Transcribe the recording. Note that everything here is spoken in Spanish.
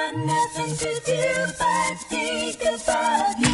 got nothing to do but think about you.